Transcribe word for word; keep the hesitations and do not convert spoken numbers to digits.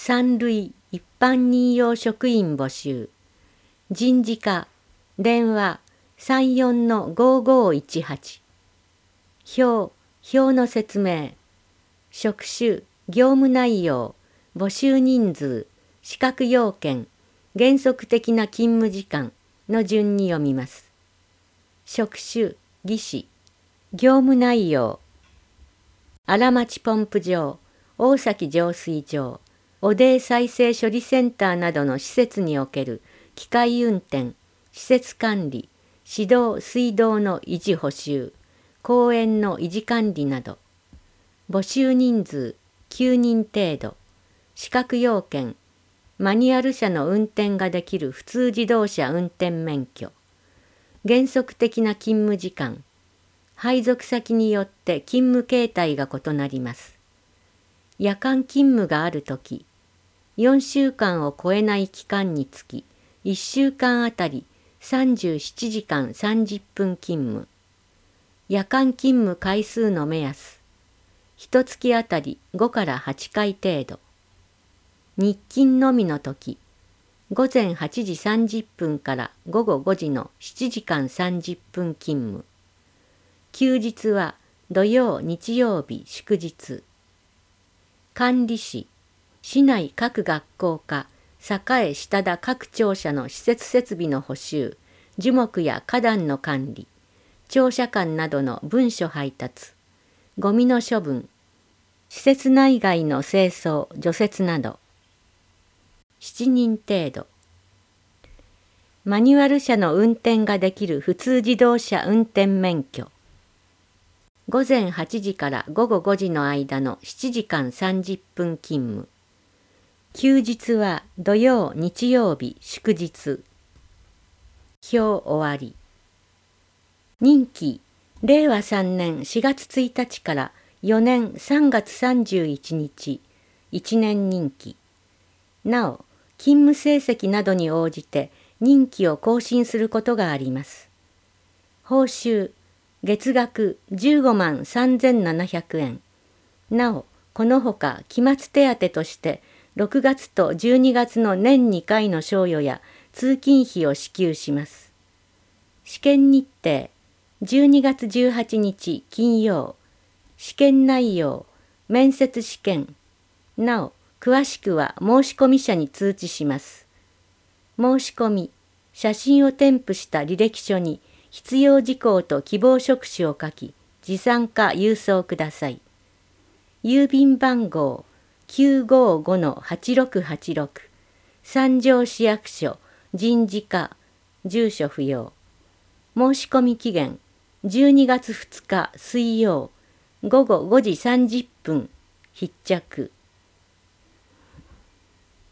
三類一般任用職員募集。人事課、電話さんよんのごごいちはち。表、表の説明。職種、業務内容、募集人数、資格要件、原則的な勤務時間の順に読みます。職種、技師。業務内容。荒町ポンプ場、大崎浄水場、汚泥再生処理センターなどの施設における機械運転、施設管理、指導水道の維持補修、公園の維持管理など。募集人数きゅうにん程度。資格要件、マニュアル車の運転ができる普通自動車運転免許。原則的な勤務時間。配属先によって勤務形態が異なります。夜間勤務があるとき、よんしゅうかんを超えない期間につき、いっしゅうかんあたりさんじゅうななじかんさんじゅっぷん勤務。夜間勤務回数の目安。いっかげつあたりごからはちかい程度。日勤のみのとき、ごぜんはちじさんじゅっぷんからごごごじのななじかんさんじゅっぷん勤務。休日は土曜、日曜日、祝日。管理士、市内各学校か栄下田各庁舎の施設設備の補修、樹木や花壇の管理、庁舎間などの文書配達、ゴミの処分、施設内外の清掃、除雪など。しちにん程度。マニュアル車の運転ができる普通自動車運転免許。ごぜんはちじからごごごじの間のななじかんさんじゅっぷん勤務。休日は土曜、日曜日、祝日。表終わり。任期、れいわさんねんしがつついたちからよねんさんがつさんじゅういちにち、いちねん任期。なお、勤務成績などに応じて任期を更新することがあります。報酬、月額じゅうごまんさんぜんななひゃくえん。なお、このほか期末手当としてろくがつとじゅうにがつの年にかいの賞与や通勤費を支給します。試験日程、じゅうにがつじゅうはちにち金曜。試験内容、面接試験。なお、詳しくは申込者に通知します。申し込み、写真を添付した履歴書に必要事項と希望職種を書き、持参か郵送ください。郵便番号きゅうごごのはちろくはちろく、三条市役所人事課、住所不要。申し込み期限じゅうにがつふつか水曜、ごごごじさんじゅっぷん、必着。